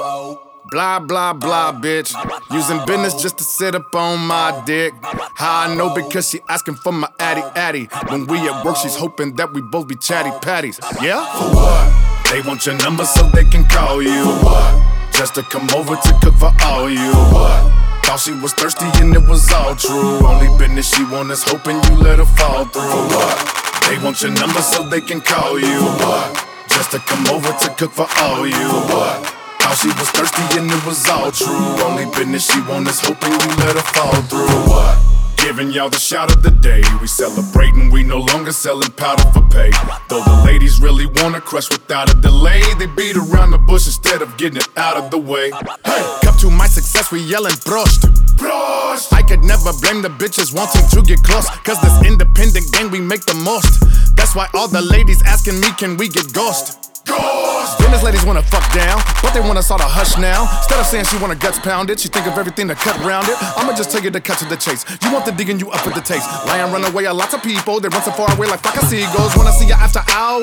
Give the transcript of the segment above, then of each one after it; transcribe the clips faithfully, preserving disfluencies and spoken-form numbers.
Blah, blah, blah, bitch. Using business just to sit up on my dick. How I know? Because she asking for my addy addy. When we at work, she's hoping that we both be chatty patties. Yeah? For what? They want your number so they can call you. For what? Just to come over to cook for all you. For what? Thought she was thirsty and it was all true. Only business she want is hoping you let her fall through. For what? They want your number so they can call you. For what? Just to come over to cook for all you. For what? Thought she was thirsty and it was all true. Only business she want is hoping you let her fall through. For what? Giving y'all the shout of the day. We celebrating, we no longer selling powder for pay. Though the ladies really wanna crush without a delay, they beat around the bush instead of getting it out of the way. Hey, come to my success, we yelling Prost. Prost! I could never blame the bitches wanting to get close, cause this independent gang we make the most. That's why all the ladies asking me, can we get ghost? Ghost! Business ladies wanna fuck down, but they want us all to hush now. Instead of saying she want her guts pounded, she think of everything to cut round it. I'ma just tell you to cut to the chase. You want the digging, you up with the taste. Lion run away, a lots of people, they run so far away like fucking seagulls. Wanna see ya after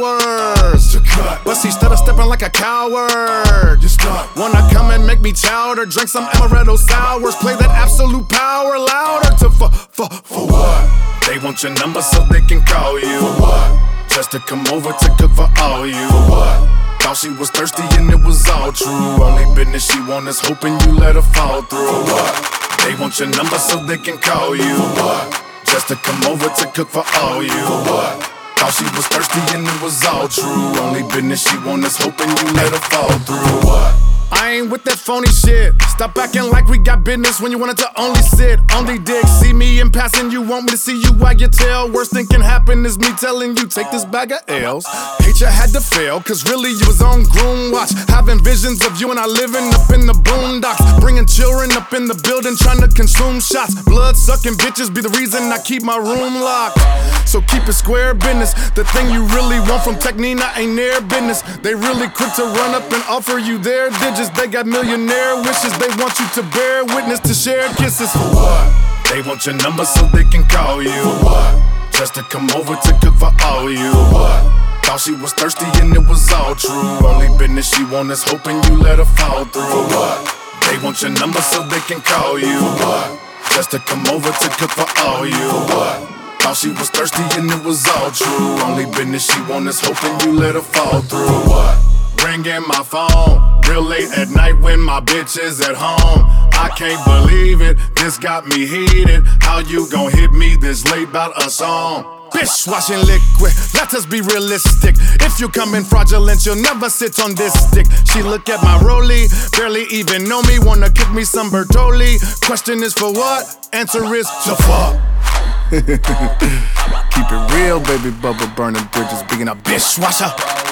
hours to cut, but she started stepping like a coward. You stuck. Wanna come and make me chowder, drink some amaretto sours, play that absolute power louder to for, for, for what? They want your number so they can call you. For what? Just to come over to cook for all you. For what? Thought she was thirsty and it was all true. Only business she want is hoping you let her fall through. For what? They want your number so they can call you. For what? Just to come over to cook for all you. For what? Thought she was thirsty and it was all true. Only business she want is hoping you let her fall through. For what? I ain't with that phony shit. Stop acting like we got business when you wanted to only sit, only dick. See me in passing, you want me to see you wag your tail. Worst thing can happen is me telling you take this bag of L's. Hate you had to fail, cause really you was on groom watch. Having visions of you and I living up in the boondocks. Bringing children up in the building trying to consume shots. Blood sucking bitches be the reason I keep my room locked. So keep it square business. The thing you really want from Technina ain't their business. They really quick to run up and offer you their digits. They got millionaire wishes. They want you to bear witness, to share kisses. For what? They want your number so they can call you. For what? Just to come over to cook for all you. For what? Thought she was thirsty and it was all true. Only business she want is hoping you let her fall through. For what? They want your number so they can call you. For what? Just to come over to cook for all you. For what? Thought she was thirsty and it was all true. Only business she want is hoping you let her fall through. For what? Ringing my phone real late at night when my bitch is at home. I can't believe it, this got me heated. How you gon' hit me this late about a song? Bitch washing liquid, let us be realistic. If you come in fraudulent, you'll never sit on this dick. She look at my rollie, barely even know me. Wanna kick me some Bertolli. Question is for what? Answer is to fuck. Keep it real, baby bubba, burning bridges, being a bitch washer.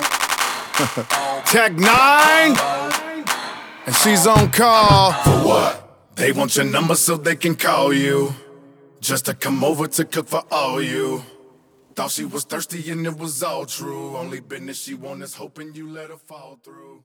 Tech nine, and she's on call. For what? They want your number so they can call you. Just to come over to cook for all you. Thought she was thirsty and it was all true. Only business she want is hoping you let her fall through.